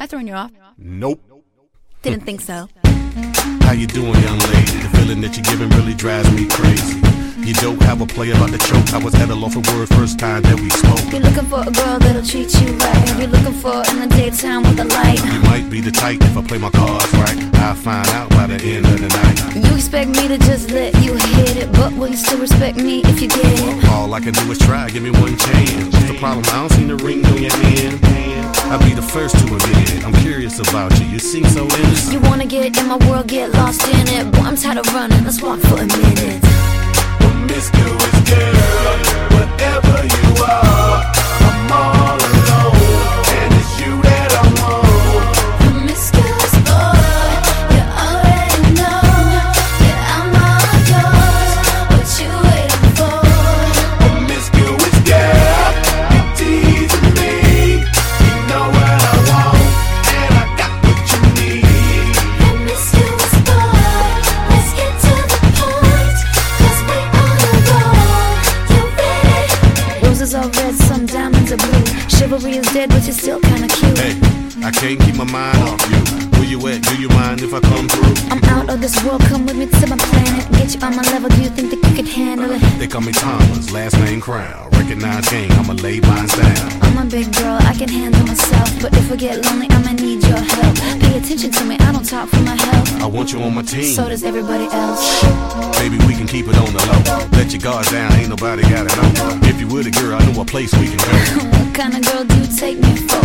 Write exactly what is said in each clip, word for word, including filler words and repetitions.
I throwing you off? Nope. Didn't think so. How you doing, young lady? The feeling that you're giving really drives me crazy. You don't have a play about the choke. I was at a loss for words first time that we spoke. You're looking for a girl that'll treat you right. You're looking for in the daytime with a light. You might be the type if I play my cards right. I'll find out by the end of the night. You expect me to just let you hit it, but will you still respect me if you get it? All I can do is try, give me one chance. What's the problem? I don't see the ring on your hand. I'll be the first to admit it. I'm curious about you, you seem so innocent. You wanna get in my world, get lost in it. Boy, I'm tired of running, let's walk for a minute. Promiscuous girl, whatever you are, I'm all alone, and it's you that I want. Promiscuous boy, you already know that I'm all yours. What you waiting for? Promiscuous girl, you teasing me. You know what I want, and I got what you need. Promiscuous boy, let's get to the point, 'cause we on a roll. You ready? Roses are red, some diamonds are blue. Chivalry is dead, but you're still kinda cute. Hey, I can't keep my mind off you. Where you at? Do you mind if I come through? I'm out of this world, come with me to my planet. Get you on my level, do you think that you could handle it? They call me Thomas, last name Crown. Recognize gang, I'ma lay mine down. I'm a big girl, I can handle myself. But if I get lonely, I'ma need your help. Pay attention to me, I don't talk for my health. I want you on my team. So does everybody else. Baby, we can keep it on the low. Let your guard down, ain't nobody gotta know. If you were the girl, I know a place we can go. What kind of girl do you take me for?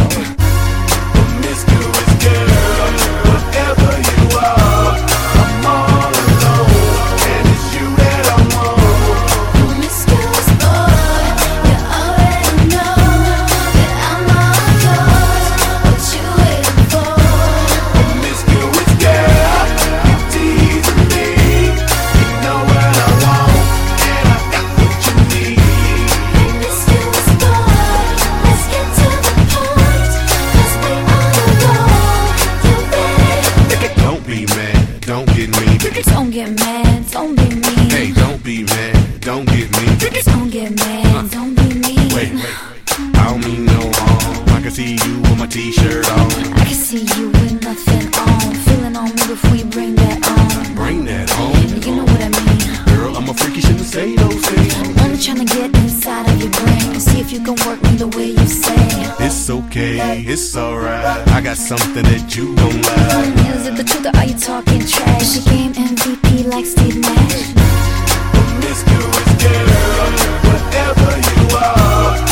Promiscuous girl, whatever you are, I'm all alone, and it's you that I want. Promiscuous boy, you already know that I'm all yours. What you waiting for? Promiscuous girl, you teasing me. You know what I want, and I got what you need. Promiscuous boy, let's get to the point, 'cause we on a roll. You ready? Don't be mad, don't get me. Don't get mad, don't be mean. Hey, don't be mad, don't get me. Don't get mad, don't be mean. Wait, wait, I don't mean no harm. I can see you with my t-shirt on. I can see you with nothing on. Feeling on me before you bring that on. Bring that home. You know what I mean. Girl, I'm a freak, you shouldn't say those things. Only trying to get inside of your brain. See if you can work me the way you say. It's okay, it's alright. I got something that you don't like. Is it the truth or are you talking trash? You game M V P like Steve Nash. Promiscuous girl, whatever you are,